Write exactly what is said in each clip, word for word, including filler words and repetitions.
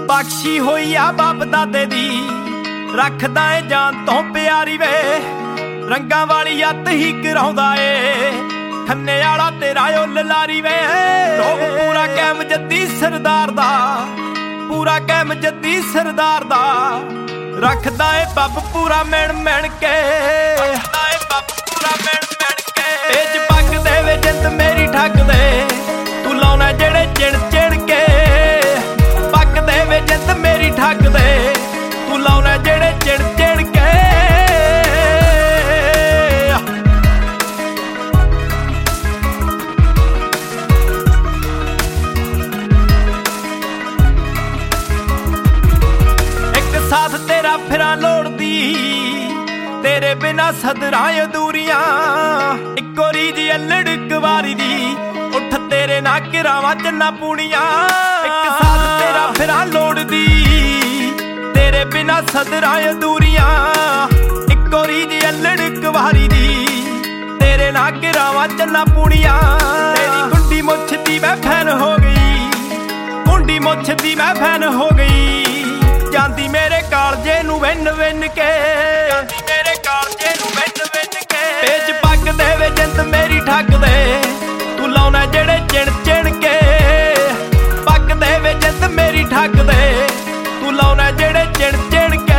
ਬਖਸ਼ੀ ਹੋਈ ਆ ਬਾਪ ਦਾਦੇ ਦੀ, ਰੱਖਦਾ ਏ ਜਾਨ ਤੋਂ ਪਿਆਰੀ ਵੇ। ਰੰਗਾਂ ਵਾਲੀ ਅੱਤ ਹੀ ਕਰਾਉਂਦਾ ਏ, ਖੰਨੇ ਵਾਲਾ ਤੇਰਾ ਓ ਲਲਾਰੀ ਵੇ। ਰੋਬ ਪੂਰਾ ਕੈਮ ਜੱਦੀ ਸਰਦਾਰ ਦਾ, ਪੂਰਾ ਕੈਮ ਜੱਦੀ ਸਰਦਾਰ ਦਾ, ਰੱਖਦਾ ਏ ਪੱਬ ਪੂਰਾ ਮਿਣ ਮਿਣ ਕੇ, ਰੱਖਦਾ ਏ ਪੱਬ ਪੂਰਾ ਮਿਣ ਮਿਣ ਕੇ। ਪੇਜ ਪੱਗ ਦੇ ਵੇ ਜਿੰਦ ਮੇਰੀ ਠੱਗ ਦੇ, ਤੂੰ ਲਾਉਣਾ ਜਿਹੜੇ ਚਿਣ ਚਿਣ ਕੇ। ਪੱਗ ਦੇ ਵੇ ਜਿੰਦ ਮੇਰੀ ਠੱਗ ਦੇ, ਤੂੰ ਲਾਉਣਾ ਜਿਹੜੇ ਚਿਣ ਚਿਣ ਕੇ। ਸਾਥ ਤੇਰਾ ਫਿਰਾਂ ਲੋੜਦੀ, ਤੇਰੇ ਬਿਨਾ ਸਦਰਾਂ ਅਧੂਰੀਆਂ। ਇੱਕੋ ਰੀਝ ਅਲੜ ਕੁਵਾਰੀ ਦੀ, ਉੱਠ ਤੇਰੇ ਨਾ ਕਿਰਾਵਾਂ ਚੰਨਾ ਪੂਣੀਆਂ। ਇੱਕ ਸਾਥ ਤੇਰਾ ਫਿਰਾਂ ਲੋੜਦੀ, ਤੇਰੇ ਬਿਨਾ ਸਦਰਾਂ ਅਧੂਰੀਆਂ। ਇੱਕੋ ਰੀਝ ਅਲੜ ਕੁਵਾਰੀ ਦੀ, ਤੇਰੇ ਨਾ ਕਿਰਾਵਾਂ ਚੰਨਾ ਪੂਣੀਆਂ। ਤੇਰੀ ਗੁੰਡੀ ਮੁੱਛ ਦੀ ਮੈਂ ਫੈਨ ਹੋ ਗਈ, ਗੁੰਡੀ ਮੁੱਛ ਦੀ ਮੈਂ ਫੈਨ ਹੋ ਗਈ। ਜਾਂਦੀ ਮੇਰੇ ਕਾਲਜੇ ਨੂੰ ਵਿੰਨ ਵਿੰਨ ਕੇ, ਜਾਂਦੀ ਮੇਰੇ ਕਾਲਜੇ ਨੂੰ ਵਿੰਨ ਵਿੰਨ ਕੇ। ਪੇਜ ਪੱਗ ਦੇ ਵੇ ਜਿੰਦ ਮੇਰੀ ਠੱਗ ਦੇ, ਤੂੰ ਲਾਉਣਾ ਜਿਹੜੇ ਚਿਣ ਚਿਣ ਕੇ। ਪੱਗ ਦੇ ਵੇ ਜਿੰਦ ਮੇਰੀ ਠੱਗ ਦੇ, ਤੂੰ ਲਾਉਣਾ ਜਿਹੜੇ ਚਿਣ ਚਿਣ ਕੇ।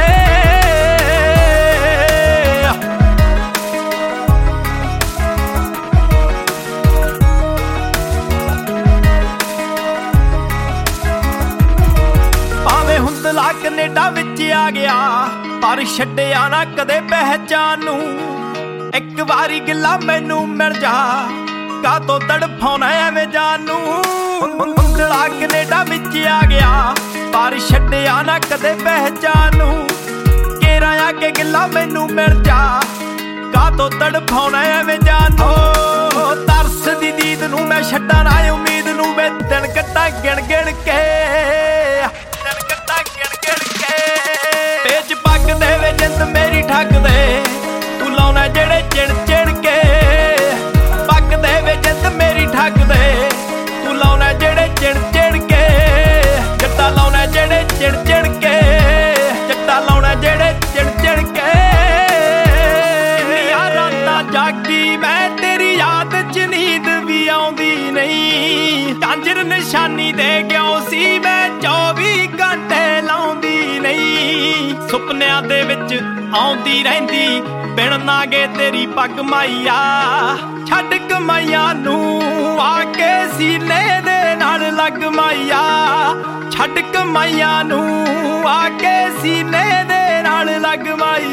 ਹੁੰਦਲਾ ਕਨੇਡਾ ਵਿੱਚ ਆ ਗਿਆ, ਪਰ ਛੱਡਿਆ ਨਾ ਕਦੇ ਪਹਿਚਾਨ ਨੂੰ। ਇੱਕ ਵਾਰੀ ਗਿੱਲਾ ਮੈਨੂੰ ਮਿਲ ਜਾ, ਕਾਤੋਂ ਤੜਫਾਉਣਾ ਐਵੇਂ ਜਾਨ ਨੂੰ। ਹੁੰਦਲਾ ਕਨੇਡਾ ਵਿੱਚ ਆ ਗਿਆ, ਪਰ ਛੱਡਿਆ ਨਾ ਕਦੇ ਪਹਿਚਾਨ ਨੂੰ। ਕੇਰਾ ਆ ਕੇ ਗਿੱਲਾ ਮੈਨੂੰ ਮਿਲ ਜਾ, ਕਾਤੋਂ ਤੜਫਾਉਣਾ ਐਵੇਂ ਜਾਨ ਨੂੰ। ਤਰਸ ਦੀ ਦੀਦ ਨੂੰ ਮੈਂ ਛੱਡਾਂ ਨਾ ਉਮੀਦ ਨੂੰ, ਵੇ ਦਿਨ ਕੱਟਾਂ ਗਿਣ ਗਿਣ ਕੇ। ਪੇਜ ਪੱਗ ਦੇ ਵੇ ਜਿੰਦ ਮੇਰੀ ਠੱਗ ਦੇ, ਤੂੰ ਲਾਉਣਾ ਜਿਹੜੇ ਚਿਣ ਚਿਣ ਕੇ। ਪੱਗ ਦੇ ਵੇ ਜਿੰਦ ਮੇਰੀ ਠੱਗ ਦੇ, ਤੂੰ ਲਾਉਣਾ ਜਿਹੜੇ ਚਿਣ ਚਿਣ ਕੇ। ਜੱਟਾ ਲਾਉਣਾ ਜਿਹੜੇ ਚਿਣ ਚਿਣ ਕੇ, ਜੱਟਾ ਲਾਉਣਾ ਜਿਹੜੇ ਚਿਣ ਚਿਣ ਕੇ। ਇੰਨੀਆਂ ਰਾਤਾਂ ਜਾਗੀ ਮੈਂ ਤੇਰੀ ਯਾਦ ਚ, ਨੀਂਦ ਵੀ ਆਉਂਦੀ ਨਹੀਂ। ਝਾਂਜਰ ਨਿਸ਼ਾਨੀ ਦੇ ਗਿਓ ਸੀ ਮੈਂ, ਚੌਵੀ ਘੰਟੇ ਲਾਉਂਦੀ ਨਹੀਂ। ਸੁਪਨਿਆਂ ਦੇ ਵਿੱਚ ਆਉਂਦੀ ਰਹਿੰਦੀ, ਬਿਨ ਨਾਗੇ ਤੇਰੀ ਪੱਗ ਮਾਈਆ। ਛੱਡ ਕਮਾਈਆਂ ਨੂੰ ਆ ਕੇ ਸੀਨੇ ਦੇ ਨਾਲ ਲੱਗ ਮਾਈਆ। ਛੱਡ ਕਮਾਈਆਂ ਨੂੰ ਆ ਕੇ ਸੀਨੇ ਦੇ ਨਾਲ ਲੱਗ ਮਾਈਆ।